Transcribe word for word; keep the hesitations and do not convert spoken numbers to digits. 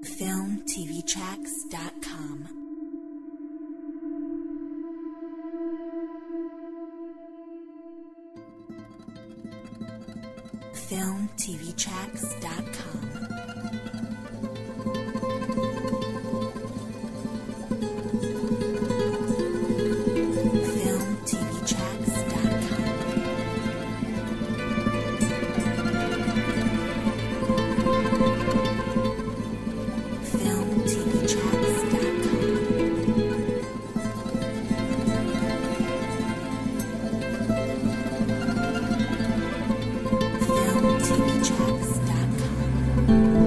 film t v tracks dot com. film t v tracks dot com. Film T V Tracks dot com.